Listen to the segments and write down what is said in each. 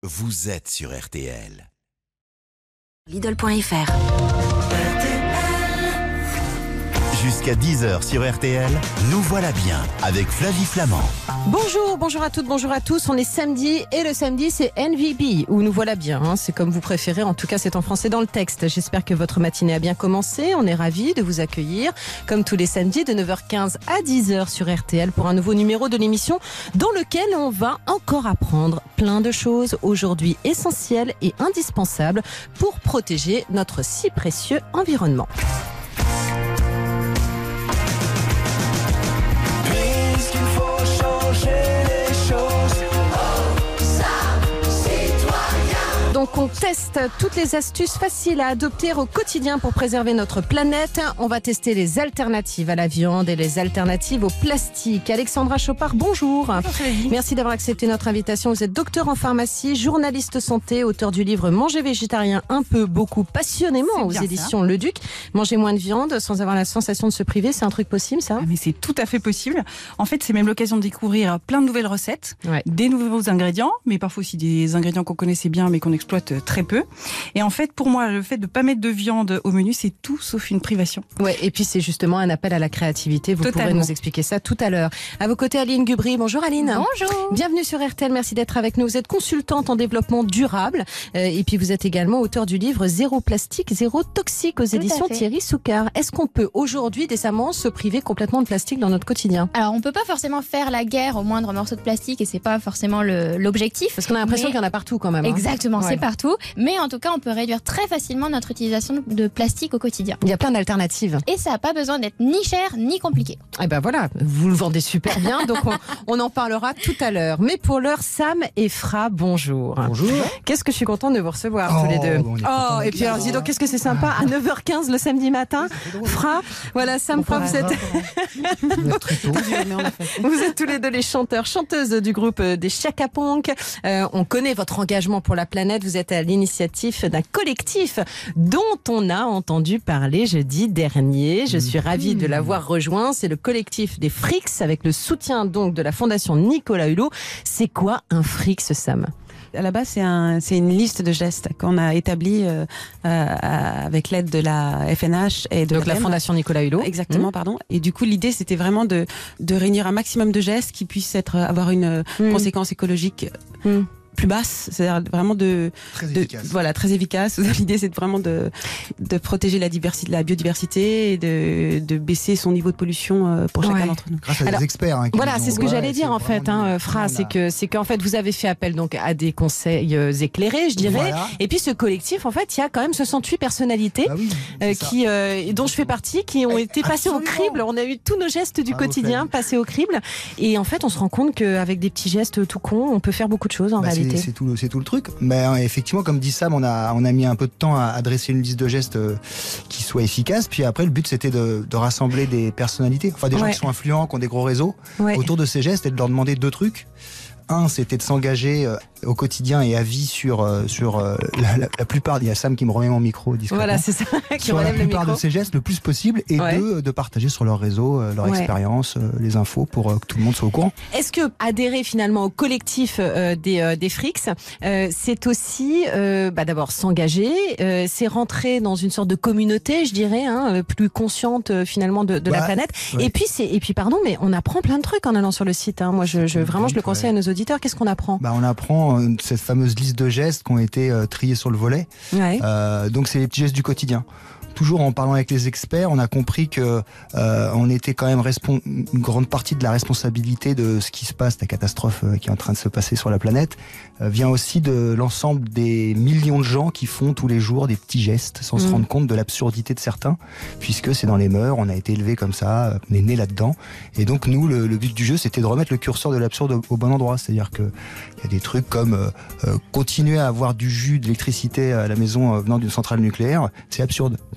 Vous êtes sur RTL. Lidl.fr. Jusqu'à 10h sur RTL, nous voilà bien avec Flavie Flamand. Bonjour à toutes, bonjour à tous. On est samedi et le samedi c'est NVB ou nous voilà bien. C'est comme vous préférez, en tout cas c'est en français dans le texte. J'espère que votre matinée a bien commencé. On est ravis de vous accueillir comme tous les samedis de 9h15 à 10h sur RTL pour un nouveau numéro de l'émission dans lequel on va encore apprendre plein de choses aujourd'hui essentielles et indispensables pour protéger notre si précieux environnement. Donc on teste toutes les astuces faciles à adopter au quotidien pour préserver notre planète. On va tester les alternatives à la viande et les alternatives au plastique. Alexandra Chopard, bonjour. Merci d'avoir accepté notre invitation. Vous êtes docteur en pharmacie, journaliste santé, auteur du livre Manger végétarien un peu, beaucoup, passionnément aux éditions Le Duc. Manger moins de viande sans avoir la sensation de se priver, c'est un truc possible ça ? Mais c'est tout à fait possible. En fait, c'est même l'occasion de découvrir plein de nouvelles recettes, des nouveaux ingrédients, mais parfois aussi des ingrédients qu'on connaissait bien mais qu'on exploite très peu. Et en fait, pour moi, le fait de ne pas mettre de viande au menu, c'est tout sauf une privation. Ouais, et puis c'est justement un appel à la créativité. Vous pourrez nous expliquer ça tout à l'heure. À vos côtés, Aline Gubry. Bonjour Aline. Bonjour. Bienvenue sur RTL, merci d'être avec nous. Vous êtes consultante en développement durable et puis vous êtes également auteur du livre Zéro plastique, zéro toxique aux éditions Thierry Soucard. Est-ce qu'on peut aujourd'hui décemment se priver complètement de plastique dans notre quotidien ? Alors on peut pas forcément faire la guerre au moindre morceau de plastique et c'est pas forcément l'objectif. Parce qu'on a l'impression qu'il y en a partout quand même. Exactement, c'est partout. Mais en tout cas, on peut réduire très facilement notre utilisation de plastique au quotidien. Il y a plein d'alternatives. Et ça n'a pas besoin d'être ni cher ni compliqué. Et ben voilà, vous le vendez super bien, donc on en parlera tout à l'heure. Mais pour l'heure, Sam et Fra, bonjour. Bonjour. Qu'est-ce que je suis contente de vous recevoir tous les deux. Et puis alors, dis donc, qu'est-ce que c'est sympa à 9h15 le samedi matin. Fra, voilà, Sam, Fra, vous êtes... très tôt. Vous êtes tous les deux les chanteurs, chanteuses du groupe des Chaka Ponk. On connaît votre engagement pour la planète. Vous êtes à l'initiative d'un collectif dont on a entendu parler jeudi dernier. Je suis ravie de l'avoir rejoint. C'est le collectif des Frix avec le soutien donc de la fondation Nicolas Hulot. C'est quoi un Frix, Sam ? À la base, c'est une liste de gestes qu'on a établie avec l'aide de la FNH et de la fondation Nicolas Hulot. Exactement, pardon. Et du coup, l'idée, c'était vraiment de réunir un maximum de gestes qui puissent avoir une conséquence écologique plus basse, c'est-à-dire vraiment très efficace. L'idée, c'est vraiment de protéger la biodiversité et de baisser son niveau de pollution pour chacun d'entre nous. Grâce à des experts. Voilà, c'est ce que j'allais dire en fait, Fra, c'est qu'en fait vous avez fait appel donc à des conseils éclairés, je dirais. Voilà. Et puis ce collectif, en fait, il y a quand même 68 personnalités dont je fais partie, qui ont été passées au crible. On a eu tous nos gestes du quotidien passés au crible. Et en fait, on se rend compte qu'avec des petits gestes tout cons, on peut faire beaucoup de choses en réalité. C'est tout le truc. Mais effectivement, comme dit Sam, on a mis un peu de temps à dresser une liste de gestes qui soit efficace. Puis après, le but, c'était de rassembler des personnalités, enfin des gens qui sont influents, qui ont des gros réseaux, autour de ces gestes et de leur demander deux trucs. Un, c'était de s'engager au quotidien et à vie sur la plupart. Il y a Sam qui me remet mon micro discrètement. Voilà, c'est ça. Sur la plupart de ces gestes le plus possible et deux, de partager sur leur réseau leur expérience, les infos pour que tout le monde soit au courant. Est-ce que adhérer finalement au collectif des Frix, c'est aussi d'abord s'engager, c'est rentrer dans une sorte de communauté, je dirais, plus consciente finalement de la planète. Ouais. Et puis pardon, mais on apprend plein de trucs en allant sur le site. Moi, je le conseille à nos auditeurs. Qu'est-ce qu'on apprend ? On apprend cette fameuse liste de gestes qui ont été triés sur le volet. Donc c'est les petits gestes du quotidien. Toujours en parlant avec les experts, on a compris que on était quand même une grande partie de la responsabilité de ce qui se passe, la catastrophe qui est en train de se passer sur la planète, vient aussi de l'ensemble des millions de gens qui font tous les jours des petits gestes sans se rendre compte de l'absurdité de certains, puisque c'est dans les mœurs, on a été élevé comme ça, on est né là-dedans. Et donc nous, le but du jeu, c'était de remettre le curseur de l'absurde au bon endroit. C'est-à-dire que il y a des trucs comme continuer à avoir du jus, de l'électricité à la maison venant d'une centrale nucléaire, c'est absurde.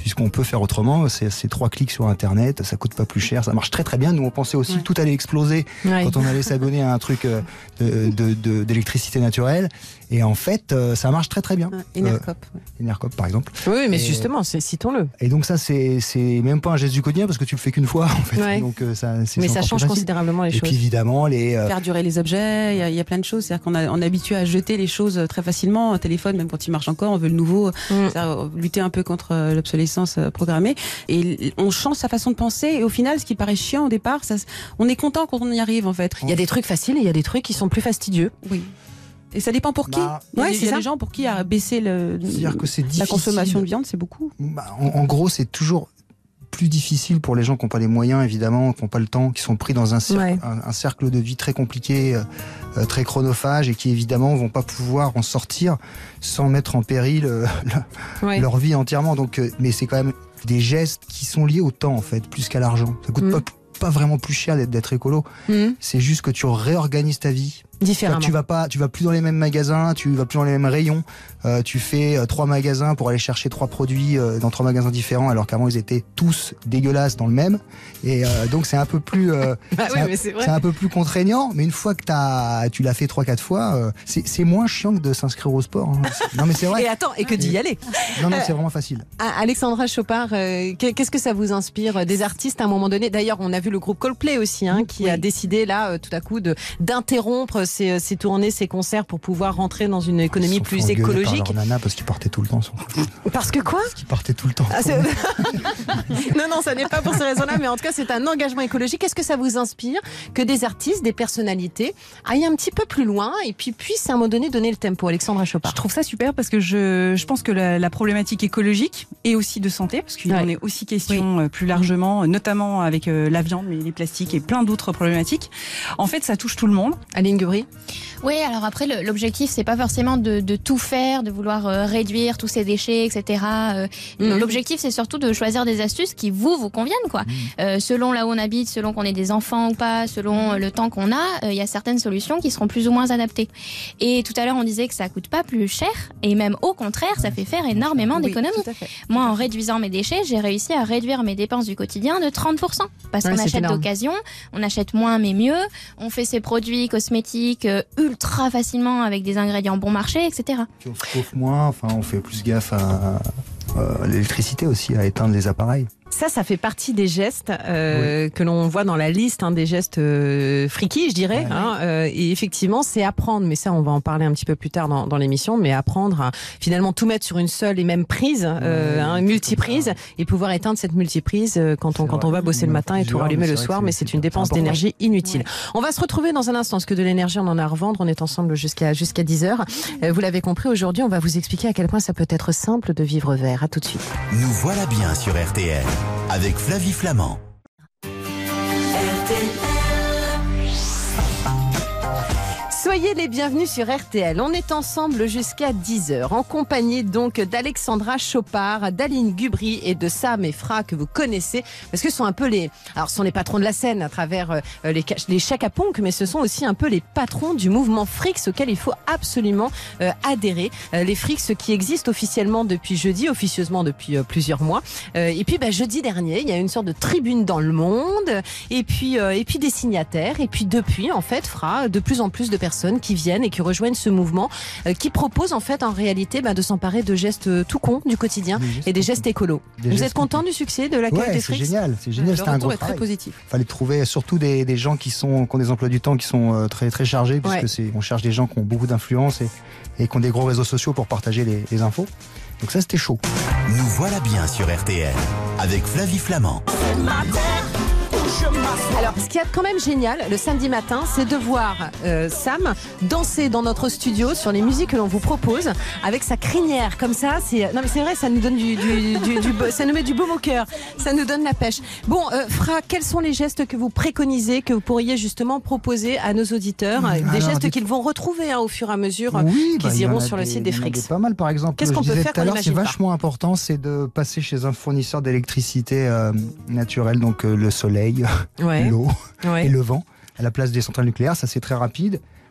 puisqu'on peut faire autrement. C'est 3 clics sur Internet, ça coûte pas plus cher, ça marche très très bien. Nous, on pensait aussi que tout allait exploser quand on allait s'abonner à un truc d'électricité naturelle. Et en fait, ça marche très très bien. Enercop, par exemple. Oui, mais justement, citons-le. Et donc ça, c'est même pas un geste du quotidien parce que tu le fais qu'une fois, en fait. Donc, mais ça change considérablement les choses. Et puis évidemment, faire durer les objets, il y a plein de choses. C'est-à-dire qu'on est habitué à jeter les choses très facilement. Un téléphone, même quand il marche encore, on veut le nouveau. Lutter un peu contre l'obsolescence programmée. Et on change sa façon de penser. Et au final, ce qui paraît chiant au départ, on est content quand on y arrive, en fait. Il y a des trucs faciles et il y a des trucs qui sont plus fastidieux. Oui. Et ça dépend pour qui. Il y a des gens pour qui a baissé la consommation de viande, c'est beaucoup. En gros, c'est toujours plus difficile pour les gens qui n'ont pas les moyens, évidemment, qui n'ont pas le temps, qui sont pris dans un cercle de vie très compliqué, très chronophage, et qui évidemment vont pas pouvoir en sortir sans mettre en péril leur vie entièrement. Donc, mais c'est quand même des gestes qui sont liés au temps, en fait, plus qu'à l'argent. Ça coûte pas vraiment plus cher d'être écolo. C'est juste que tu réorganises ta vie différemment. Tu vas plus dans les mêmes magasins, tu vas plus dans les mêmes rayons. Tu fais 3 magasins pour aller chercher 3 produits dans 3 magasins différents, alors qu'avant ils étaient tous dégueulasses dans le même. Et donc c'est un peu plus, c'est un peu plus contraignant. Mais une fois que tu l'as fait 3-4 fois, c'est moins chiant que de s'inscrire au sport. Hein. Non mais c'est vrai. Et que d'y aller. Non, c'est vraiment facile. Alexandra Chopard, qu'est-ce que ça vous inspire des artistes à un moment donné? D'ailleurs, on a vu le groupe Coldplay aussi, qui a décidé là tout à coup d'interrompre ses tournées, ses concerts pour pouvoir rentrer dans une économie plus écologique. Par leur nana parce qu'ils partaient tout le temps. Parce que quoi? Parce qu'ils partaient tout le temps. Non, ça n'est pas pour ces raisons-là, mais en tout cas, c'est un engagement écologique. Est-ce que ça vous inspire que des artistes, des personnalités aillent un petit peu plus loin et puis puissent à un moment donné donner le tempo? Alexandra Chopard. Je trouve ça super parce que je pense que la problématique écologique et aussi de santé, parce qu'il en est aussi question plus largement, notamment avec la viande, mais les plastiques et plein d'autres problématiques. En fait, ça touche tout le monde. Aline Gubry. Oui, alors après, l'objectif, c'est pas forcément de tout faire, de vouloir réduire tous ces déchets, etc. L'objectif, c'est surtout de choisir des astuces qui vous conviennent, quoi. Selon là où on habite, selon qu'on ait des enfants ou pas, selon le temps qu'on a, il y a certaines solutions qui seront plus ou moins adaptées. Et tout à l'heure, on disait que ça coûte pas plus cher, et même au contraire, ça fait faire énormément d'économies. Moi, en réduisant mes déchets, j'ai réussi à réduire mes dépenses du quotidien de 30%. Parce qu'on achète d'occasion, on achète moins mais mieux, on fait ses produits cosmétiques ultra facilement avec des ingrédients bon marché, etc. Puis on chauffe moins, on fait plus gaffe à l'électricité aussi, à éteindre les appareils. Ça fait partie des gestes que l'on voit dans la liste, des gestes friki, je dirais. Et effectivement, c'est apprendre, mais ça, on va en parler un petit peu plus tard dans l'émission, mais apprendre à finalement tout mettre sur une seule et même prise, multiprise, et pouvoir éteindre cette multiprise quand on va bosser le matin et tout rallumer le soir, mais c'est une dépense d'énergie inutile. On va se retrouver dans un instant, parce que de l'énergie, on en a à revendre, on est ensemble jusqu'à 10h. Vous l'avez compris, aujourd'hui, on va vous expliquer à quel point ça peut être simple de vivre vert. À tout de suite. Nous voilà bien sur RTL. Avec Flavie Flamand. Soyez les bienvenus sur RTL. On est ensemble jusqu'à 10h, en compagnie donc d'Alexandra Chopard, d'Aline Gubry et de Sam et Fra, que vous connaissez, parce que ce sont un peu ce sont les patrons de la scène à travers les Chaka Ponk, mais ce sont aussi un peu les patrons du mouvement Frix auquel il faut absolument adhérer. Les Frix qui existent officiellement depuis jeudi, officieusement depuis plusieurs mois. Et puis jeudi dernier, il y a une sorte de tribune dans le monde, et puis des signataires, et puis depuis, en fait, Fra, de plus en plus de personnes qui viennent et qui rejoignent ce mouvement qui propose en fait en réalité de s'emparer de gestes tout cons du quotidien et des gestes écolos. Vous êtes content du succès de l'accueil des Frix? C'est génial, c'est un gros très positif. Il fallait trouver surtout des gens qui ont des emplois du temps qui sont très très chargés, puisque on cherche des gens qui ont beaucoup d'influence et qui ont des gros réseaux sociaux pour partager les infos. Donc ça, c'était chaud. Nous voilà bien sur RTL avec Flavie Flamand. Alors, ce qui est quand même génial le samedi matin, c'est de voir Sam danser dans notre studio sur les musiques que l'on vous propose avec sa crinière comme ça. Non mais c'est vrai, ça nous donne ça nous met du baume au cœur, ça nous donne la pêche. Bon, Fra, quels sont les gestes que vous préconisez, que vous pourriez justement proposer à nos auditeurs, des gestes qu'ils vont retrouver au fur et à mesure qu'ils iront sur le site des Frix? Pas mal, par exemple. Qu'est-ce qu'on peut faire quand c'est vachement important, c'est de passer chez un fournisseur d'électricité naturelle, donc le soleil, l'eau et le vent, à la place des centrales nucléaires. Ça, c'est très rapide.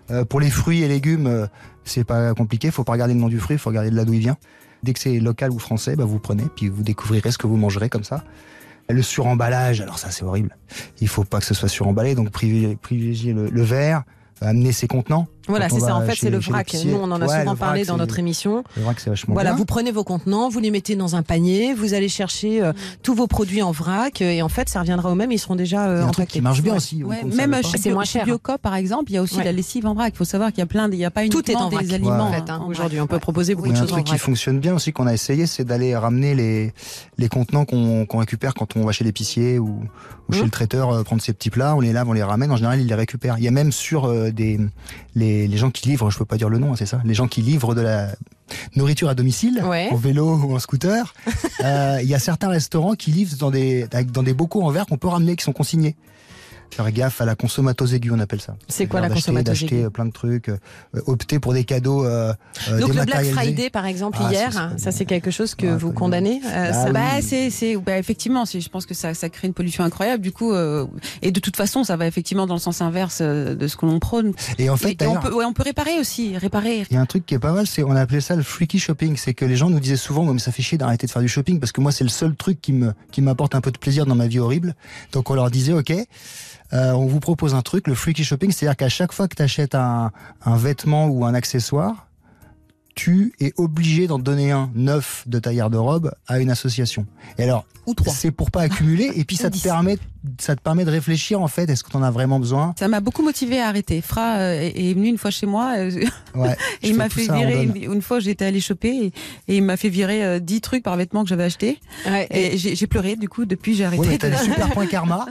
Pour les fruits et légumes, c'est pas compliqué. Faut pas regarder le nom du fruit, faut regarder de là d'où il vient. Dès que c'est local ou français, vous prenez, puis vous découvrirez ce que vous mangerez comme ça. Le suremballage, alors ça c'est horrible. Il faut pas que ce soit suremballé, donc privilégier le verre, amener ses contenants. Voilà, c'est ça. En fait, c'est le vrac. Nous, on en a souvent parlé dans notre émission. Le vrac, c'est vachement bien. Vous prenez vos contenants, vous les mettez dans un panier, vous allez chercher tous vos produits en vrac, et en fait, ça reviendra au même. Ils seront déjà un truc qui marche bien aussi. Même chez Biocoop, par exemple, il y a aussi la lessive en vrac. Il faut savoir qu'il y a il n'y a pas uniquement des aliments. Aujourd'hui, on peut proposer beaucoup de choses en vrac. Un truc qui fonctionne bien aussi, qu'on a essayé, c'est d'aller ramener les contenants qu'on récupère quand on va chez l'épicier ou chez le traiteur prendre ces petits plats. On les lave, on les ramène. En général, ils les récupèrent. Il y a même sur les gens qui livrent, je peux pas dire le nom, c'est ça, les gens qui livrent de la nourriture à domicile, en vélo ou en scooter, il y a certains restaurants qui livrent dans des bocaux en verre qu'on peut ramener, qui sont consignés. Faire gaffe à la consommatose aiguë, on appelle ça. C'est quoi la consommatose aiguë ? D'acheter plein de trucs, opter pour des cadeaux donc le Black Friday, par exemple, hier, ça c'est quelque chose que vous condamnez effectivement, je pense que ça crée une pollution incroyable, du coup, et de toute façon, ça va effectivement dans le sens inverse de ce que l'on prône. Et en fait, on peut réparer aussi. Il y a un truc qui est pas mal, on a appelé ça le freaky shopping. C'est que les gens nous disaient souvent, mais ça fait chier d'arrêter de faire du shopping, parce que moi, c'est le seul truc qui m'apporte un peu de plaisir dans ma vie horrible. Donc on leur disait, ok, on vous propose un truc, le freaky shopping, c'est-à-dire qu'à chaque fois que tu achètes un vêtement ou un accessoire, tu es obligé d'en donner un neuf de ta garde-robe à une association. Et alors, c'est pour pas accumuler, et puis ça te permet de réfléchir, en fait, est-ce que tu en as vraiment besoin ? Ça m'a beaucoup motivé à arrêter. Fra est venu une fois chez moi, et il m'a fait virer, une fois j'étais allée choper, et il m'a fait virer 10 trucs par vêtement que j'avais acheté. Et j'ai pleuré, du coup, depuis j'ai arrêté. Ouais, t'as des super points karma.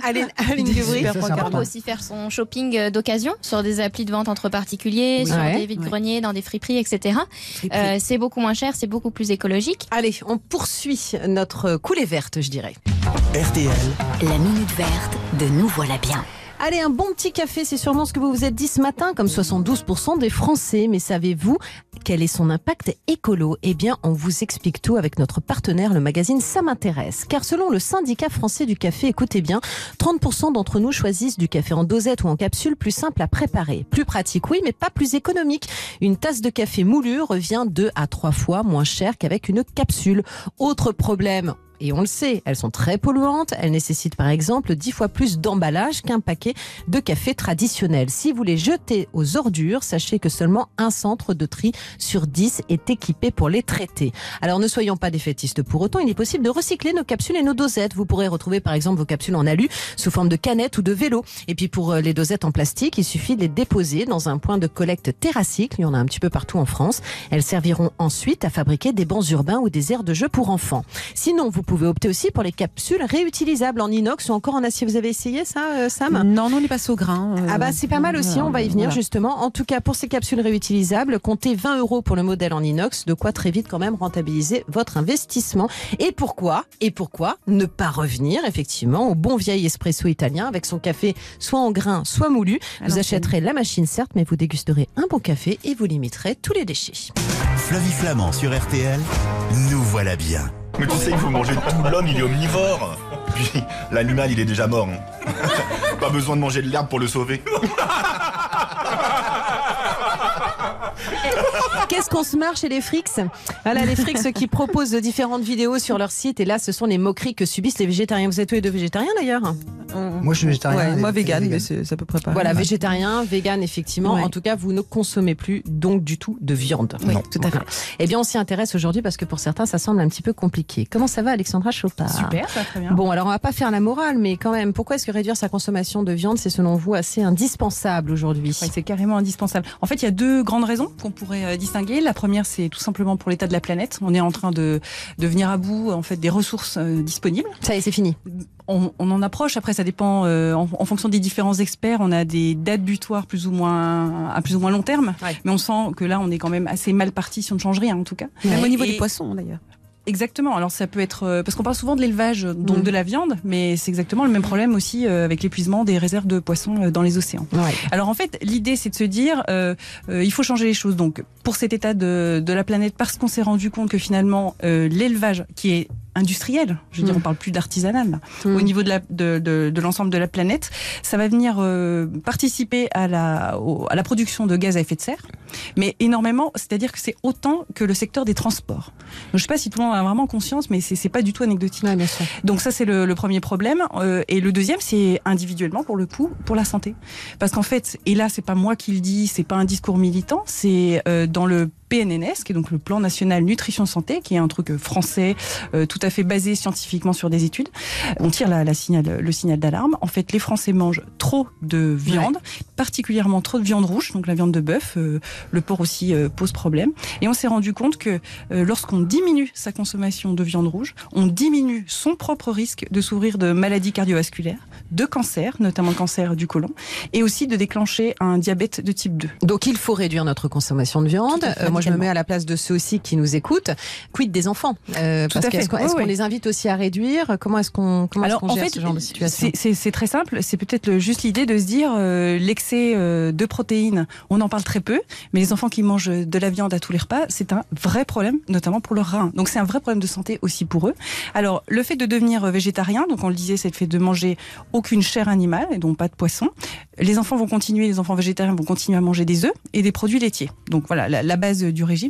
On peut aussi faire son shopping d'occasion sur des applis de vente entre particuliers, sur des vides-greniers, dans des friperies, etc. C'est beaucoup moins cher, c'est beaucoup plus écologique. Allez, on poursuit notre coulée verte, je dirais. RTL. La minute verte de Nous voilà bien. Allez, un bon petit café, c'est sûrement ce que vous vous êtes dit ce matin, comme 72% des Français. Mais savez-vous quel est son impact écolo ? Eh bien, on vous explique tout avec notre partenaire, le magazine Ça m'intéresse. Car selon le syndicat français du café, écoutez bien, 30% d'entre nous choisissent du café en dosette ou en capsule, plus simple à préparer. Plus pratique, oui, mais pas plus économique. Une tasse de café moulu revient 2 à 3 fois moins cher qu'avec une capsule. Autre problème, et on le sait, elles sont très polluantes. Elles nécessitent par exemple 10 fois plus d'emballage qu'un paquet de café traditionnel. Si vous les jetez aux ordures, sachez que seulement un centre de tri sur 10 est équipé pour les traiter. Alors ne soyons pas défaitistes pour autant, il est possible de recycler nos capsules et nos dosettes. Vous pourrez retrouver par exemple vos capsules en alu sous forme de canettes ou de vélo. Et puis pour les dosettes en plastique, il suffit de les déposer dans un point de collecte TerraCycle. Il y en a un petit peu partout en France. Elles serviront ensuite à fabriquer des bancs urbains ou des aires de jeu pour enfants. Sinon, vous pouvez opter aussi pour les capsules réutilisables en inox ou encore en acier. Vous avez essayé ça, Sam ? Non, on est passé au grain. C'est pas mal aussi, on va y venir justement. En tout cas, pour ces capsules réutilisables, comptez 20 € pour le modèle en inox, de quoi très vite quand même rentabiliser votre investissement. Et pourquoi ne pas revenir effectivement au bon vieil espresso italien avec son café soit en grain, soit moulu. Vous achèterez la machine certes, mais vous dégusterez un bon café et vous limiterez tous les déchets. Flavie Flamand sur RTL, nous voilà bien. Mais tu sais que vous mangez tout, l'homme il est omnivore. Puis l'animal il est déjà mort. Pas besoin de manger de l'herbe pour le sauver. Qu'est-ce qu'on se marre chez les Frix ? Voilà, les Frix qui proposent différentes vidéos sur leur site. Et là, ce sont les moqueries que subissent les végétariens. Vous êtes tous les deux végétariens d'ailleurs ? Moi, je suis végétarien. Moi, vegan, mais c'est à peu près pareil. Voilà, végétarien, vegan, effectivement. En tout cas, vous ne consommez plus donc du tout de viande. Oui, tout à fait. Eh bien, on s'y intéresse aujourd'hui parce que pour certains, ça semble un petit peu compliqué. Comment ça va, Alexandra Chopard ? Super, ça va très bien. Bon, alors on va pas faire la morale, mais quand même, pourquoi est-ce que réduire sa consommation de viande, c'est selon vous assez indispensable aujourd'hui ? Oui, c'est carrément indispensable. En fait, il y a 2 grandes raisons qu'on pourrait distinguer. La première, c'est tout simplement pour l'état de la planète. On est en train de venir à bout en fait des ressources disponibles. Ça y est, c'est fini. On en approche. Après, ça dépend en fonction des différents experts. On a des dates butoirs à plus ou moins long terme. Ouais. Mais on sent que là, on est quand même assez mal parti si on ne change rien, en tout cas. Même au niveau des poissons, d'ailleurs. Exactement. Alors ça peut être parce qu'on parle souvent de l'élevage, donc de la viande, mais c'est exactement le même problème aussi avec l'épuisement des réserves de poissons dans les océans. Ouais. Alors en fait, l'idée c'est de se dire il faut changer les choses. Donc pour cet état de la planète, parce qu'on s'est rendu compte que finalement l'élevage qui est industriel. Je veux dire, on parle plus d'artisanal. Là. Au niveau de l'ensemble de la planète, ça va venir participer à la production de gaz à effet de serre, mais énormément, c'est-à-dire que c'est autant que le secteur des transports. Donc, je ne sais pas si tout le monde a vraiment conscience, mais c'est pas du tout anecdotique. Ouais, bien sûr. Donc ça, c'est le premier problème. Et le deuxième, c'est individuellement, pour le coup, pour la santé. Parce qu'en fait, et là, c'est pas moi qui le dis, c'est pas un discours militant, c'est dans le PNNS, qui est donc le Plan National Nutrition Santé, qui est un truc français, tout à fait basé scientifiquement sur des études. On tire le signal d'alarme. En fait, les Français mangent trop de viande, particulièrement trop de viande rouge, donc la viande de bœuf. Le porc aussi pose problème. Et on s'est rendu compte que lorsqu'on diminue sa consommation de viande rouge, on diminue son propre risque de souffrir de maladies cardiovasculaires, de cancer, notamment le cancer du côlon, et aussi de déclencher un diabète de type 2. Donc il faut réduire notre consommation de viande. Moi je me mets à la place de ceux aussi qui nous écoutent. Quid des enfants Est-ce qu'on les invite aussi à réduire? Comment est-ce qu'on gère ce genre de situation? C'est très simple. C'est peut-être juste l'idée de se dire l'excès de protéines, on en parle très peu, mais les enfants qui mangent de la viande à tous les repas, c'est un vrai problème, notamment pour leurs reins. Donc c'est un vrai problème de santé aussi pour eux. Alors le fait de devenir végétarien, donc on le disait, c'est le fait de manger aucune chair animale et donc pas de poisson. Les enfants végétariens vont continuer à manger des œufs et des produits laitiers. Donc voilà, la base du régime.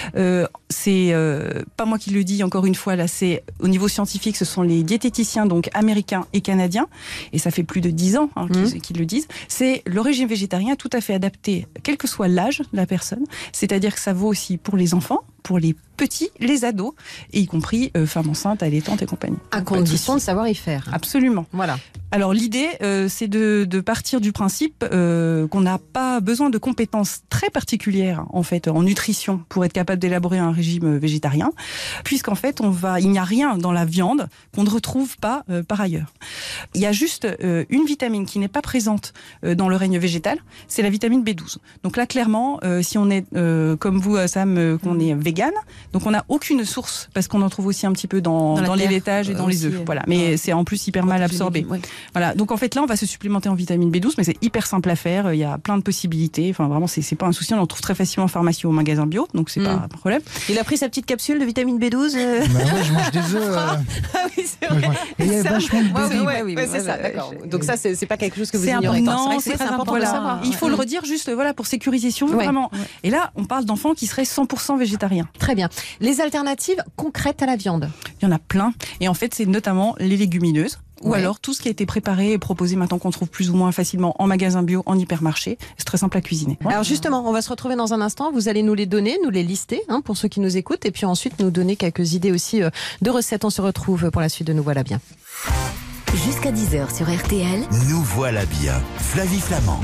C'est pas moi qui le dis, encore une fois, là, c'est au niveau scientifique, ce sont les diététiciens donc américains et canadiens, et ça fait plus de 10 ans qu'ils le disent. C'est le régime végétarien tout à fait adapté, quel que soit l'âge de la personne. C'est-à-dire que ça vaut aussi pour les enfants, pour les petits, les ados, et y compris femmes enceintes, allaitantes et compagnie. À condition de savoir y faire. Absolument. Voilà. Alors l'idée, c'est de partir du principe qu'on n'a pas besoin de compétences très particulières en fait en nutrition pour être capable d'élaborer un régime végétarien, puisqu'en fait il n'y a rien dans la viande qu'on ne retrouve pas par ailleurs. Il y a juste une vitamine qui n'est pas présente dans le règne végétal, c'est la vitamine B12. Donc là clairement, si on est comme vous Sam, qu'on est vegan, donc on n'a aucune source parce qu'on en trouve aussi un petit peu dans les laitages et dans les œufs. Voilà, mais c'est en plus hyper mal absorbé. Voilà, donc en fait là on va se supplémenter en vitamine B12, mais c'est hyper simple à faire, il y a plein de possibilités, enfin vraiment c'est pas un souci, on en trouve très facilement en pharmacie ou au magasin bio, donc c'est pas un problème. Il a pris sa petite capsule de vitamine B12 Moi je mange des œufs. Ah oui, c'est vrai. Il y a vachement de B12. Oui, c'est ça, d'accord. Donc ça c'est pas quelque chose que vous ignorez. C'est très important de savoir. Il faut le redire juste pour sécuriser si on veut vraiment. Et là on parle d'enfants qui seraient 100% végétariens. Très bien. Les alternatives concrètes à la viande? Il y en a plein, et en fait c'est notamment les légumineuses. Ou alors tout ce qui a été préparé et proposé maintenant qu'on trouve plus ou moins facilement en magasin bio, en hypermarché. C'est très simple à cuisiner. Alors justement, on va se retrouver dans un instant. Vous allez nous les donner, nous les lister pour ceux qui nous écoutent. Et puis ensuite nous donner quelques idées aussi de recettes. On se retrouve pour la suite de Nous Voilà Bien. Jusqu'à 10h sur RTL. Nous voilà bien. Flavie Flamand.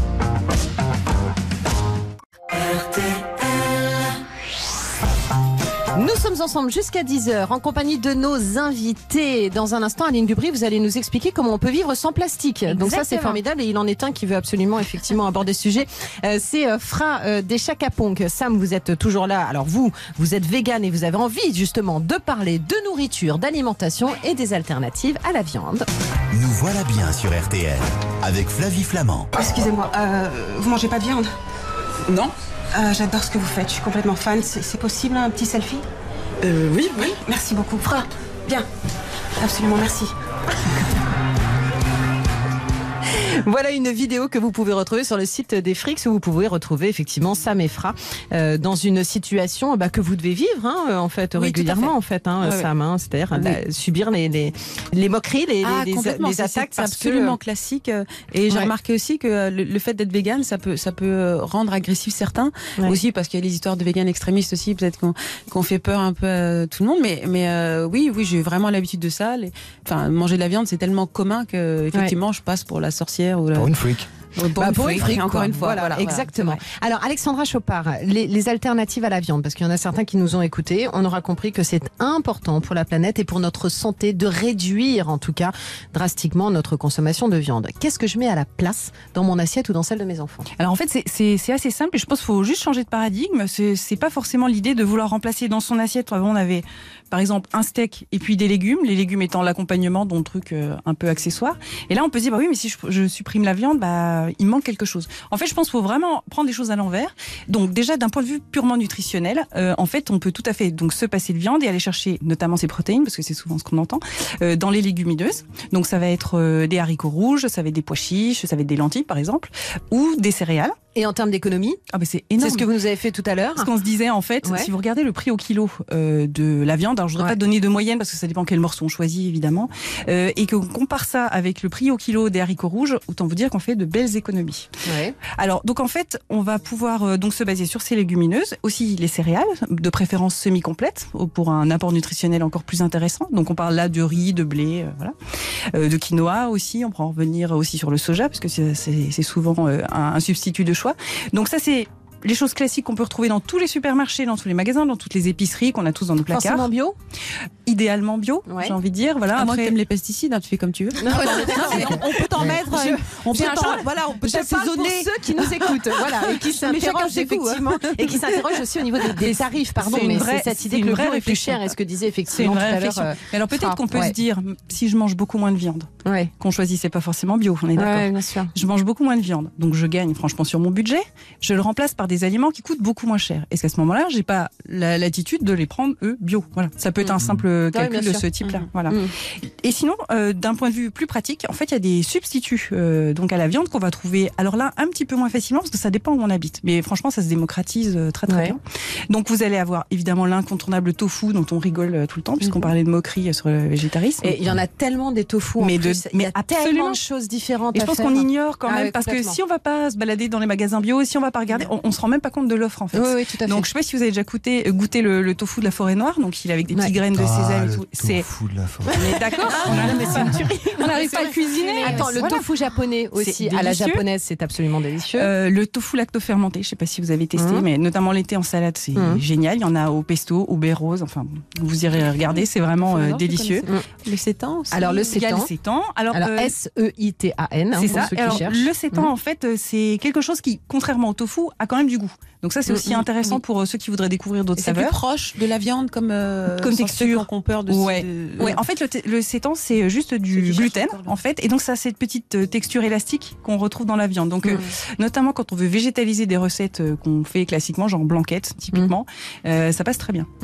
Nous sommes ensemble jusqu'à 10h en compagnie de nos invités. Dans un instant, Aline Dubry, vous allez nous expliquer comment on peut vivre sans plastique. Exactement. Donc ça, c'est formidable, et il en est un qui veut absolument effectivement aborder ce sujet. C'est Fra des Chacapong. Sam, vous êtes toujours là. Alors vous êtes vegan et vous avez envie justement de parler de nourriture, d'alimentation et des alternatives à la viande. Nous voilà bien sur RTL avec Flavie Flamand. Excusez-moi, vous mangez pas de viande? Non. J'adore ce que vous faites, je suis complètement fan. C'est possible un petit selfie? Oui. Merci beaucoup. Fra, bien. Absolument, merci. Voilà une vidéo que vous pouvez retrouver sur le site des Frix, où vous pouvez retrouver effectivement Sam et Fra dans une situation que vous devez vivre en fait régulièrement en fait Sam, c'est-à-dire subir les moqueries, les attaques. C'est absolument classique, et j'ai remarqué aussi que le fait d'être vegan, ça peut rendre agressif certains aussi, parce qu'il y a les histoires de vegan extrémistes aussi, peut-être qu'on fait peur un peu à tout le monde, mais oui, j'ai vraiment l'habitude de ça. Manger de la viande, c'est tellement commun que effectivement je passe pour la sorcière. Pour une freak. Pour une freak, encore une fois. Voilà, exactement. Voilà. Alors, Alexandra Chopard, les alternatives à la viande, parce qu'il y en a certains qui nous ont écoutés, on aura compris que c'est important pour la planète et pour notre santé de réduire, en tout cas, drastiquement notre consommation de viande. Qu'est-ce que je mets à la place dans mon assiette ou dans celle de mes enfants? Alors en fait, c'est assez simple, et je pense qu'il faut juste changer de paradigme. C'est pas forcément l'idée de vouloir remplacer dans son assiette. Avant, on avait, par exemple, un steak et puis des légumes, les légumes étant l'accompagnement, dont le truc un peu accessoire. Et là, on peut se dire, oui, mais si je supprime la viande, il manque quelque chose. En fait, je pense qu'il faut vraiment prendre les choses à l'envers. Donc déjà, d'un point de vue purement nutritionnel, en fait, on peut tout à fait donc se passer de viande et aller chercher notamment ses protéines, parce que c'est souvent ce qu'on entend, dans les légumineuses. Donc ça va être des haricots rouges, ça va être des pois chiches, ça va être des lentilles par exemple, ou des céréales. Et en termes d'économie, c'est énorme. C'est ce que vous nous avez fait tout à l'heure. Ce qu'on se disait en fait, si vous regardez le prix au kilo de la viande, alors je ne voudrais pas donner de moyenne parce que ça dépend quel morceau on choisit évidemment, et qu'on compare ça avec le prix au kilo des haricots rouges, autant vous dire qu'on fait de belles économies. Ouais. Alors donc en fait, on va pouvoir donc se baser sur ces légumineuses, aussi les céréales, de préférence semi-complètes pour un apport nutritionnel encore plus intéressant. Donc on parle là de riz, de blé, de quinoa aussi. On pourra en revenir aussi sur le soja parce que c'est souvent un substitut de choix. Donc ça c'est les choses classiques qu'on peut retrouver dans tous les supermarchés, dans tous les magasins, dans toutes les épiceries qu'on a tous dans nos placards. Forcément bio ? Idéalement bio, j'ai envie de dire. Voilà. Après, t'aimes les pesticides, tu fais comme tu veux. On peut t'en mettre. On peut t'assaisonner. Pour ceux qui nous écoutent, et qui s'interrogent effectivement, et qui s'interrogent aussi au niveau des tarifs. Pardon, mais c'est cette idée que le bio est plus cher. Est-ce que disait effectivement tout à l'heure. Mais alors peut-être qu'on peut se dire, si je mange beaucoup moins de viande, qu'on choisissait pas forcément bio, on est d'accord. Bien sûr. Je mange beaucoup moins de viande, donc je gagne franchement sur mon budget. Je le remplace par des aliments qui coûtent beaucoup moins cher. Est-ce qu'à ce moment-là, j'ai pas la latitude de les prendre bio ? Voilà, ça peut être un simple calcul de ce type-là. Voilà. Et sinon, d'un point de vue plus pratique, en fait, il y a des substituts donc à la viande qu'on va trouver. Alors là, un petit peu moins facilement parce que ça dépend où on habite. Mais franchement, ça se démocratise très bien. Donc vous allez avoir évidemment l'incontournable tofu dont on rigole tout le temps puisqu'on parlait de moquerie sur le végétarisme. Et il y en a tellement des tofu. Mais il y a tellement de choses différentes. Et je pense qu'on ignore quand même parce que si on va pas se balader dans les magasins bio, si on va pas regarder, on se rend même pas compte de l'offre en fait. Oui, tout à fait. Donc je sais pas si vous avez déjà goûté le tofu de la forêt noire, donc il est avec des petites graines de sésame et tout. C'est tofu de la forêt. Mais d'accord, on n'arrive pas à cuisiner. Attends, le tofu japonais aussi à la japonaise, c'est absolument délicieux. Le tofu lacto-fermenté, je sais pas si vous avez testé, mais notamment l'été en salade, c'est génial. Il y en a au pesto, au baie rose, enfin vous irez regarder, c'est vraiment délicieux. Le sétan aussi. Alors le sétan. Alors SEITAN. C'est ça. Alors, le sétan en fait, c'est quelque chose qui, contrairement au tofu, a quand même du goût. Donc ça, c'est aussi intéressant pour ceux qui voudraient découvrir d'autres saveurs. C'est plus proche de la viande comme texture. Qu'on peur de. Ouais. En fait, le sétan, c'est juste du gluten, en fait, et donc ça a cette petite texture élastique qu'on retrouve dans la viande. Donc, notamment quand on veut végétaliser des recettes qu'on fait classiquement, genre blanquette, typiquement, ça passe très bien.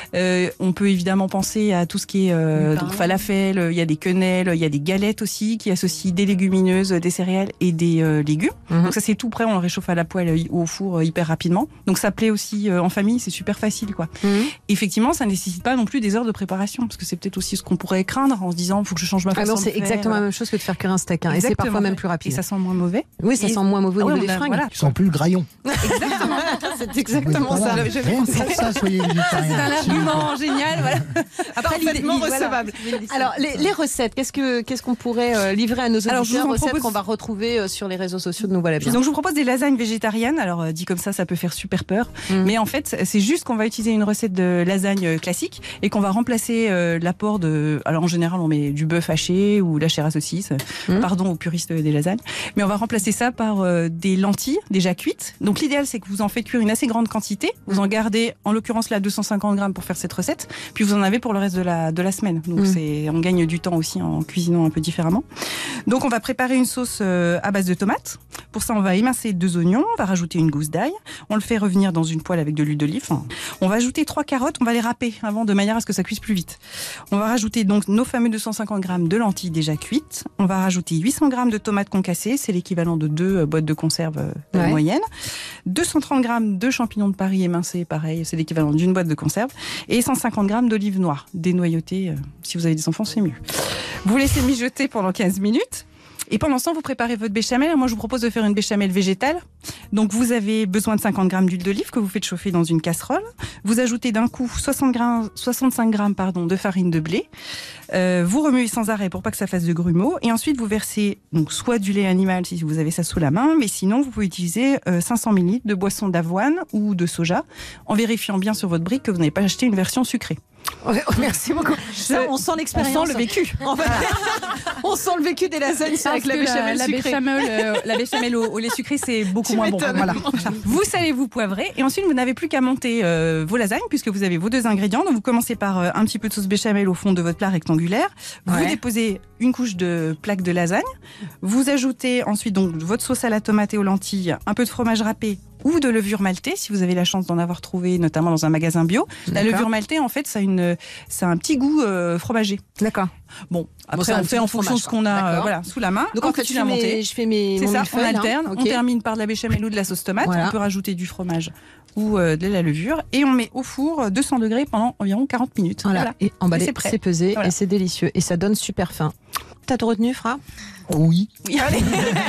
On peut évidemment penser à tout ce qui est donc falafel. Il y a des quenelles, il y a des galettes aussi qui associent des légumineuses, des céréales et des légumes. Donc ça, c'est tout prêt. On le réchauffe à la poêle ou au four hyper rapidement. Donc ça plaît aussi en famille, c'est super facile quoi. Effectivement, ça nécessite pas non plus des heures de préparation parce que c'est peut-être aussi ce qu'on pourrait craindre en se disant faut que je change ma façon de faire. C'est exactement la même chose que de faire cuire un steak et c'est parfois même plus rapide. Et ça sent moins mauvais. Oui, ça sent moins mauvais au niveau des fringues. Tu sens plus le graillon. Exactement. C'est exactement ça. Rien que pour ça, soyez végétarien. C'est un argument génial, voilà. Parfaitement recevable. Alors les recettes, qu'est-ce qu'on pourrait livrer à nos auditeurs, recettes qu'on va retrouver sur les réseaux sociaux de Nous Voilà Bien. Donc je vous propose des lasagnes végétariennes. Alors dit comme ça peut faire super peur. Mais en fait, c'est juste qu'on va utiliser une recette de lasagne classique et qu'on va remplacer l'apport de... Alors en général, on met du bœuf haché ou la chair à saucisse. Pardon aux puristes des lasagnes. Mais on va remplacer ça par des lentilles déjà cuites. Donc l'idéal, c'est que vous en faites cuire une assez grande quantité. Vous en gardez, en l'occurrence là, 250 grammes pour faire cette recette. Puis vous en avez pour le reste de la semaine. Donc on gagne du temps aussi en cuisinant un peu différemment. Donc on va préparer une sauce à base de tomates. Pour ça, on va émincer 2 oignons. On va rajouter une gousse d'ail. On le fait revenir dans une poêle avec de l'huile d'olive. On va ajouter 3 carottes, on va les râper avant de manière à ce que ça cuise plus vite. On va rajouter donc nos fameux 250 grammes de lentilles déjà cuites. On va rajouter 800 grammes de tomates concassées, c'est l'équivalent de 2 boîtes de conserve moyenne. 230 grammes de champignons de Paris émincés, pareil, c'est l'équivalent d'une boîte de conserve. Et 150 grammes d'olives noires, dénoyautées. Si vous avez des enfants, c'est mieux. Vous laissez mijoter pendant 15 minutes. Et pendant ce temps, vous préparez votre béchamel. Moi, je vous propose de faire une béchamel végétale. Donc, vous avez besoin de 50 grammes d'huile d'olive que vous faites chauffer dans une casserole. Vous ajoutez d'un coup 65 grammes de farine de blé. Vous remuez sans arrêt pour pas que ça fasse de grumeaux. Et ensuite, vous versez donc soit du lait animal si vous avez ça sous la main, mais sinon, vous pouvez utiliser 500 ml de boisson d'avoine ou de soja en vérifiant bien sur votre brique que vous n'avez pas acheté une version sucrée. Merci beaucoup. Ça, on sent l'expérience. On sent le vécu. On sent le vécu des lasagnes avec la béchamel sucrée. La béchamel au lait sucré, c'est beaucoup moins bon. Voilà. Vous salez, vous poivrez, et ensuite vous n'avez plus qu'à monter vos lasagnes puisque vous avez vos 2 ingrédients. Donc vous commencez par un petit peu de sauce béchamel au fond de votre plat rectangulaire. Vous déposez une couche de plaque de lasagne. Vous ajoutez ensuite donc votre sauce à la tomate et aux lentilles, un peu de fromage râpé ou de levure maltée, si vous avez la chance d'en avoir trouvé, notamment dans un magasin bio. La levure maltée, en fait, ça a un petit goût fromager. D'accord. Bon, après, on fait en fonction de ce qu'on a sous la main. Donc, en fait, je fais mon on alterne. On termine par de la béchamel ou de la sauce tomate. On peut rajouter du fromage ou de la levure. Et on met au four 200 degrés pendant environ 40 minutes. Voilà. Et emballé, c'est pesé voilà. Et c'est délicieux. Et ça donne super faim. T'as tout retenu, Fra ? Oui. Allez.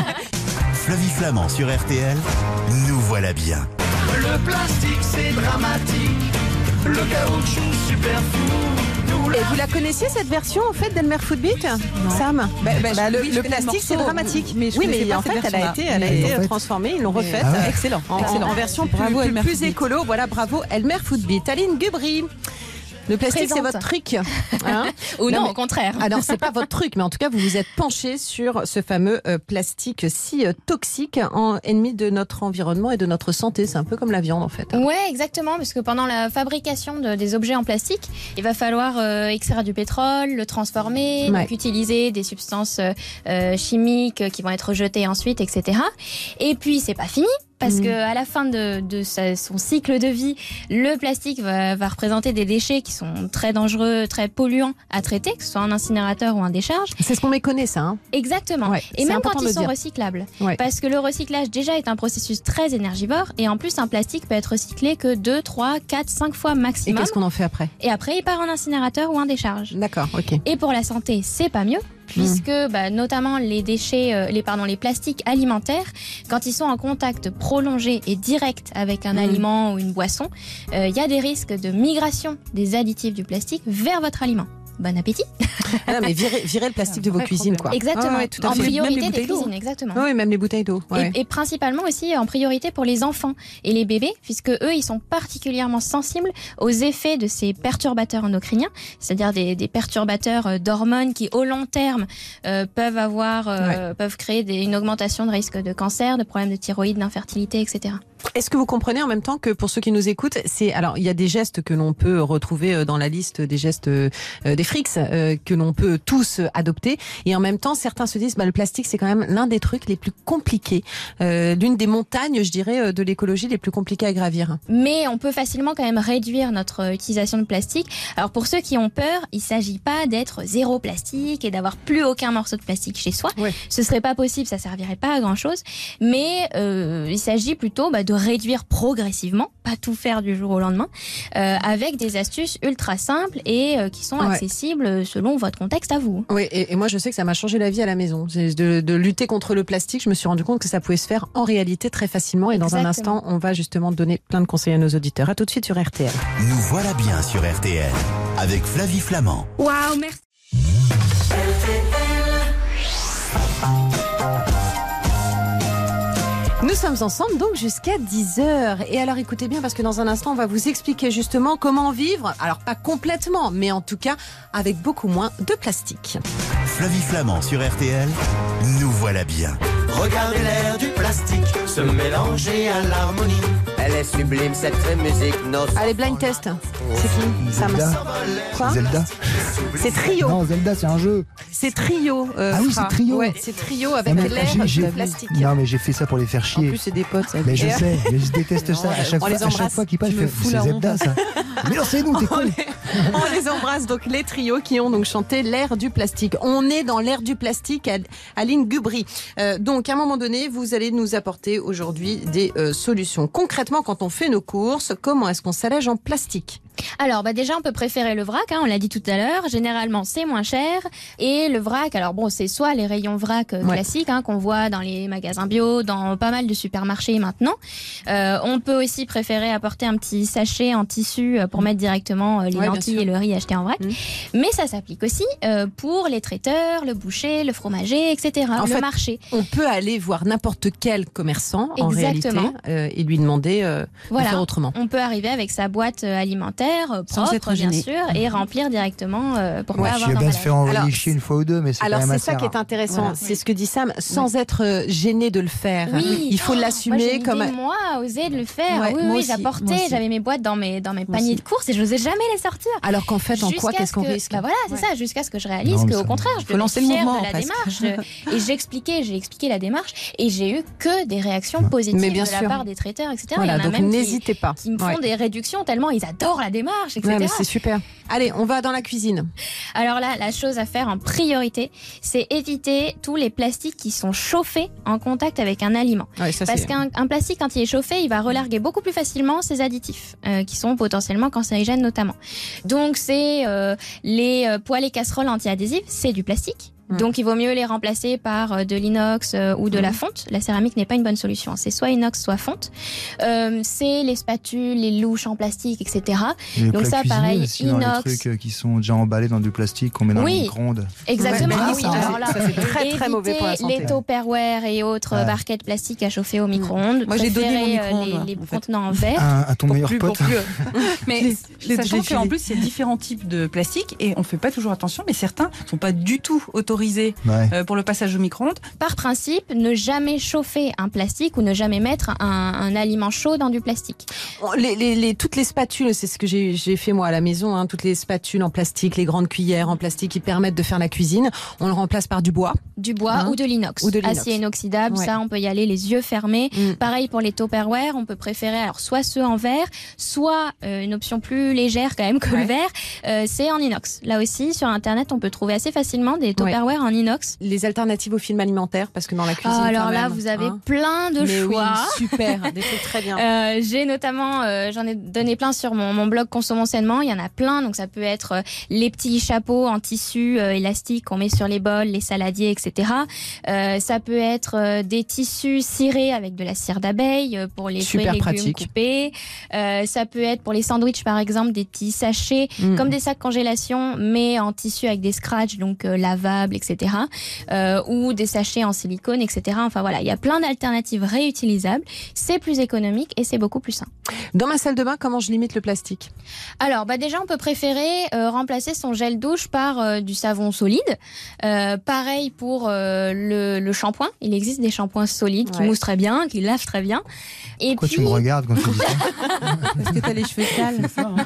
Flavie Flamand sur RTL, nous voilà bien. Le plastique c'est dramatique, le caoutchouc super fou. Et vous la connaissiez cette version en fait d'Elmer Footbeat, Sam? Le plastique c'est dramatique. Mais en fait elle a été transformée, ils l'ont refaite. Excellent. En version plus écolo. Voilà, bravo Elmer Footbeat. Aline Gubry. Le plastique, c'est votre truc. Ou non, au contraire. Alors, c'est pas votre truc, mais en tout cas, vous vous êtes penché sur ce fameux plastique si toxique, ennemi de notre environnement et de notre santé. C'est un peu comme la viande, en fait. Ouais, exactement, parce que pendant la fabrication des objets en plastique, il va falloir extraire du pétrole, le transformer, donc utiliser des substances chimiques qui vont être rejetées ensuite, etc. Et puis, c'est pas fini. Parce que à la fin de son cycle de vie, le plastique va représenter des déchets qui sont très dangereux, très polluants à traiter, que ce soit un incinérateur ou un décharge. C'est ce qu'on méconnaît, ça. Hein. Exactement. Ouais, et même quand ils sont recyclables. Ouais. Parce que le recyclage déjà est un processus très énergivore et en plus un plastique peut être recyclé que 2, 3, 4, 5 fois maximum. Et qu'est-ce qu'on en fait après ? Et après, il part en incinérateur ou en décharge. D'accord, ok. Et pour la santé, c'est pas mieux. Puisque notamment les déchets, les plastiques alimentaires, quand ils sont en contact prolongé et direct avec un aliment ou une boisson, il y a des risques de migration des additifs du plastique vers votre aliment. Bon appétit. Non, mais virez le plastique de vos cuisines, quoi. Exactement. Tout à en fait. priorité des cuisines, exactement. Oui, même les bouteilles d'eau. Ouais. Et principalement aussi en priorité pour les enfants et les bébés, puisque eux, ils sont particulièrement sensibles aux effets de ces perturbateurs endocriniens, c'est-à-dire des perturbateurs d'hormones qui, au long terme, peuvent créer une augmentation de risque de cancer, de problèmes de thyroïde, d'infertilité, etc. Est-ce que vous comprenez en même temps que pour ceux qui nous écoutent, il y a des gestes que l'on peut retrouver dans la liste des gestes des frics que l'on peut tous adopter, et en même temps certains se disent le plastique c'est quand même l'un des trucs les plus compliqués, l'une des montagnes, je dirais, de l'écologie les plus compliquées à gravir. Mais on peut facilement quand même réduire notre utilisation de plastique. Alors pour ceux qui ont peur, il s'agit pas d'être zéro plastique et d'avoir plus aucun morceau de plastique chez soi. Ouais. Ce serait pas possible, ça servirait pas à grand chose. Mais il s'agit plutôt de réduire progressivement, pas tout faire du jour au lendemain, avec des astuces ultra simples et qui sont accessibles selon votre contexte à vous. Oui, et moi je sais que ça m'a changé la vie à la maison. De lutter contre le plastique, je me suis rendu compte que ça pouvait se faire en réalité très facilement. Et dans un instant, on va justement donner plein de conseils à nos auditeurs. À tout de suite sur RTL. Nous voilà bien sur RTL avec Flavie Flamand. Waouh, merci. Nous sommes ensemble donc jusqu'à 10h. Et alors écoutez bien, parce que dans un instant on va vous expliquer justement comment vivre, alors pas complètement, mais en tout cas avec beaucoup moins de plastique. Flavie Flamand sur RTL, nous voilà bien. Regardez l'air du plastique se mélanger à l'harmonie. Elle est sublime cette musique. Allez, blind test. C'est qui Sam. Quoi Zelda. C'est Trio. Non, Zelda, c'est un jeu. C'est Trio. Ah oui, c'est Trio. Ouais, c'est Trio avec l'air du plastique. Non, mais j'ai fait ça pour les faire chier. En plus, c'est des potes. Ça. Mais je sais, mais je déteste ça. À chaque fois qu'ils passent, c'est Zelda, ça. Mais non, c'est nous, t'es con. On les embrasse, donc les trios qui ont donc chanté l'air du plastique. On est dans l'air du plastique, Aline Gubry. Donc, à un moment donné, vous allez nous apporter aujourd'hui des solutions. Concrètement, quand on fait nos courses, comment est-ce qu'on s'allège en plastique ? Alors déjà on peut préférer le vrac, on l'a dit tout à l'heure, généralement c'est moins cher, et le vrac, alors bon c'est soit les rayons vrac classiques qu'on voit dans les magasins bio, dans pas mal de supermarchés maintenant, on peut aussi préférer apporter un petit sachet en tissu pour mettre directement les lentilles et le riz acheté en vrac, mais ça s'applique aussi pour les traiteurs, le boucher, le fromager, etc., le marché. On peut aller voir n'importe quel commerçant en réalité et lui demander faire autrement. On peut arriver avec sa boîte alimentaire propre, bien sûr, et remplir directement pour pas avoir d'emballage. Je vais bien se faire envoyer Alors, chier une fois ou deux, mais c'est quand même alors assez c'est ça qui est intéressant, voilà. C'est ce que dit Sam, sans être gêné de le faire. Oui. Il faut l'assumer comme moi oser de le faire. Ouais, oui, j'apportais, j'avais mes boîtes dans mes paniers de courses et je n'osais jamais les sortir. Alors qu'en fait, en quoi qu'est-ce qu'on risque? Bah voilà, c'est ça, jusqu'à ce que je réalise qu'au contraire, je peux lancer le mouvement de la démarche. Et j'ai expliqué la démarche et j'ai eu que des réactions positives de la part des traiteurs, etc. Voilà, il y en a donc même n'hésitez pas. Qui me font des réductions tellement ils adorent la démarche, etc. Ouais, mais c'est super. Allez, on va dans la cuisine. Alors là, la chose à faire en priorité, c'est éviter tous les plastiques qui sont chauffés en contact avec un aliment. Ouais, ça, parce qu'un plastique, quand il est chauffé, il va relarguer beaucoup plus facilement ses additifs, qui sont potentiellement cancérigènes notamment. Donc c'est les poêles et casseroles anti-adhésives, c'est du plastique. Donc il vaut mieux les remplacer par de l'inox ou de la fonte. La céramique n'est pas une bonne solution. C'est soit inox, soit fonte. C'est les spatules, les louches en plastique, etc. Donc ça, pareil, aussi, inox. Les trucs qui sont déjà emballés dans du plastique qu'on met dans le micro-ondes. Exactement. Oui, alors là, c'est très mauvais pour la santé. Les Tupperware et autres barquettes plastiques à chauffer au micro-ondes. Moi, j'ai donné mon micro-ondes. Les contenants en verre. À ton meilleur pote. Mais sachant qu'en plus, il y a différents types de plastique et on ne fait pas toujours attention, mais certains ne sont pas du tout autorisés pour le passage au micro-ondes. Par principe, ne jamais chauffer un plastique ou ne jamais mettre un aliment chaud dans du plastique. Toutes les spatules, c'est ce que j'ai fait moi à la maison, hein, toutes les spatules en plastique, les grandes cuillères en plastique qui permettent de faire la cuisine, on le remplace par du bois. Du bois ou de l'inox. Acier inoxydable, ça on peut y aller les yeux fermés. Pareil pour les Tupperware, on peut préférer alors soit ceux en verre, soit une option plus légère quand même que le verre, c'est en inox. Là aussi, sur internet, on peut trouver assez facilement des Tupperware en inox. Les alternatives aux films alimentaires, parce que dans la cuisine, alors là, vous avez plein de choix. Oui, super, des trucs très bien. J'ai notamment, j'en ai donné plein sur mon blog Consommons sainement. Il y en a plein, donc ça peut être les petits chapeaux en tissu élastique qu'on met sur les bols, les saladiers, etc. Ça peut être des tissus cirés avec de la cire d'abeille pour les fruits et légumes coupés. Ça peut être pour les sandwichs, par exemple, des petits sachets comme des sacs congélation, mais en tissu avec des scratchs, donc lavables, etc. Ou des sachets en silicone, etc. Enfin voilà, il y a plein d'alternatives réutilisables. C'est plus économique et c'est beaucoup plus sain. Dans ma salle de bain, comment je limite le plastique? Alors, déjà, on peut préférer remplacer son gel douche par du savon solide. Pareil pour le shampoing. Il existe des shampoings solides qui moussent très bien, qui lavent très bien. Et pourquoi tu me regardes quand tu dis ça? Parce que t'as les cheveux sales.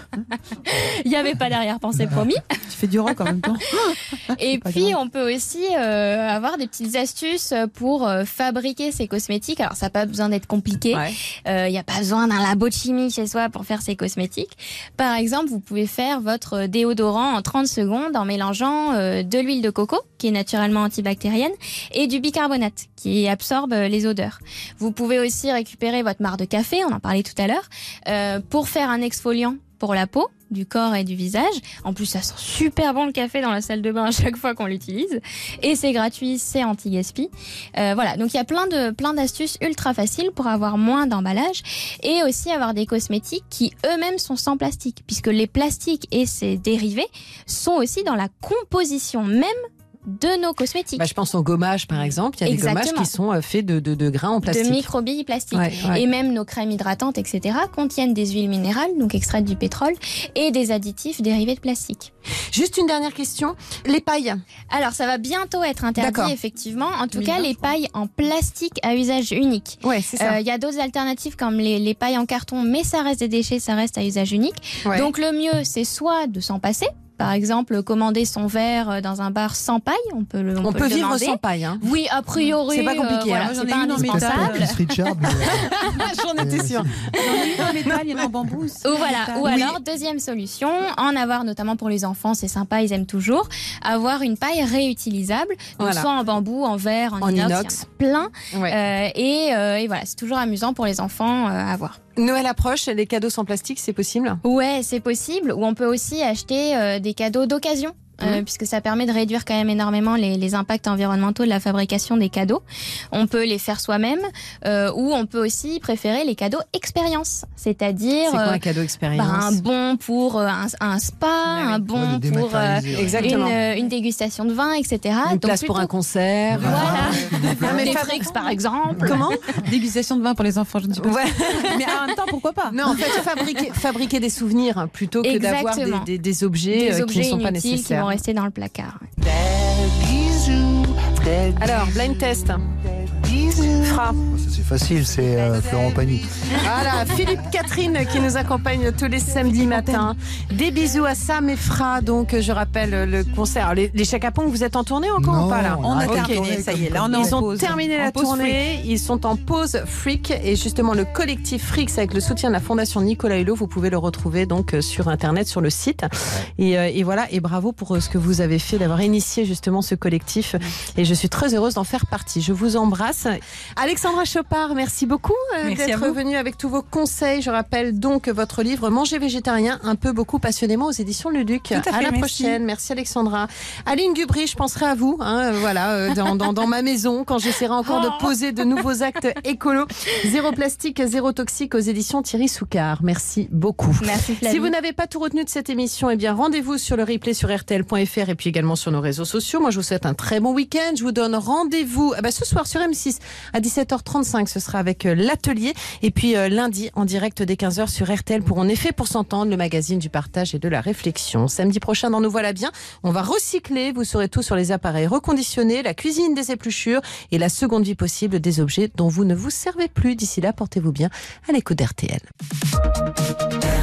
Il n'y avait pas d'arrière-pensée, promis. Tu fais du rock en même temps. Et puis, on peut aussi avoir des petites astuces pour fabriquer ses cosmétiques. Alors, ça n'a pas besoin d'être compliqué. Il n'y a pas besoin d'un labo de chimie chez soi pour faire ses cosmétiques. Par exemple, vous pouvez faire votre déodorant en 30 secondes en mélangeant de l'huile de coco, qui est naturellement antibactérienne, et du bicarbonate, qui absorbe les odeurs. Vous pouvez aussi récupérer votre marc de café, on en parlait tout à l'heure, pour faire un exfoliant pour la peau, du corps et du visage. En plus, ça sent super bon le café dans la salle de bain à chaque fois qu'on l'utilise. Et c'est gratuit, c'est anti-gaspi. Voilà, donc il y a plein d'astuces ultra faciles pour avoir moins d'emballage et aussi avoir des cosmétiques qui eux-mêmes sont sans plastique, puisque les plastiques et ses dérivés sont aussi dans la composition même de nos cosmétiques. Je pense au gommage par exemple. Il y a des gommages qui sont faits de grains en plastique. De microbilles plastiques. Et même nos crèmes hydratantes, etc. contiennent des huiles minérales, donc extraites du pétrole, et des additifs dérivés de plastique. Juste une dernière question. Les pailles. Alors ça va bientôt être interdit, effectivement. En tout cas, les pailles en plastique à usage unique. Ouais, c'est ça. Il y a d'autres alternatives comme les pailles en carton, mais ça reste des déchets, ça reste à usage unique. Donc le mieux, c'est soit de s'en passer. Par exemple, commander son verre dans un bar sans paille, on peut vivre sans paille. Hein. Oui, a priori. C'est pas compliqué. Voilà, j'en ai pas indispensable. J'en étais sûre. J'en ai eu en métal, il y en a en bambou. Ou alors, deuxième solution, en avoir notamment pour les enfants, c'est sympa, ils aiment toujours, avoir une paille réutilisable, donc soit en bambou, en verre, en inox, il y en a plein. Et voilà, c'est toujours amusant pour les enfants à avoir. Noël approche, les cadeaux sans plastique, c'est possible? Ouais, c'est possible. Ou on peut aussi acheter des cadeaux d'occasion. puisque ça permet de réduire quand même énormément les impacts environnementaux de la fabrication des cadeaux. On peut les faire soi-même, ou on peut aussi préférer les cadeaux expérience, c'est-à-dire c'est quoi un cadeau expérience? Un bon pour un spa, un bon pour une dégustation de vin, etc. Une place pour un concert. Voilà. Des frics, par exemple. Comment? Dégustation de vin pour les enfants, je ne sais pas. Mais en même temps, pourquoi pas? Non, en fait, fabriquer des souvenirs plutôt que d'avoir des objets qui ne sont pas nécessaires. Qui vont rester dans le placard. Alors, blind test. Fra. C'est facile, c'est Florent Pagny. Voilà, Philippe Catherine qui nous accompagne tous les samedis matins. Des bisous à Sam et Fra. Donc, je rappelle le concert. Alors, les Chaka Ponk, vous êtes en tournée encore ou pas là? On a terminé, ça y est. Là, ils ont terminé la tournée. Ils sont en pause freak. Et justement, le collectif Freaks, avec le soutien de la Fondation Nicolas Hulot, vous pouvez le retrouver donc sur Internet, sur le site. Et voilà. Et bravo pour ce que vous avez fait, d'avoir initié justement ce collectif. Et je suis très heureuse d'en faire partie. Je vous embrasse. Alexandra Chopard, merci beaucoup d'être venue avec tous vos conseils. Je rappelle donc votre livre Manger végétarien, un peu beaucoup passionnément aux éditions Leduc. À la prochaine. Merci Alexandra. Aline Gubry, je penserai à vous, dans ma maison quand j'essaierai encore de poser de nouveaux actes écolos. Zéro plastique, zéro toxique aux éditions Thierry Soucard. Merci beaucoup. Merci Flavie. Si vous n'avez pas tout retenu de cette émission, eh bien rendez-vous sur le replay sur rtl.fr et puis également sur nos réseaux sociaux. Moi, je vous souhaite un très bon week-end. Je vous donne rendez-vous ce soir sur M6 à 17h35. Ce sera avec l'atelier. Et puis lundi, en direct dès 15h sur RTL pour En effet pour s'entendre, le magazine du partage et de la réflexion. Samedi prochain, dans Nous voilà bien, on va recycler. Vous saurez tout sur les appareils reconditionnés, la cuisine des épluchures et la seconde vie possible des objets dont vous ne vous servez plus. D'ici là, portez-vous bien à l'écoute d'RTL.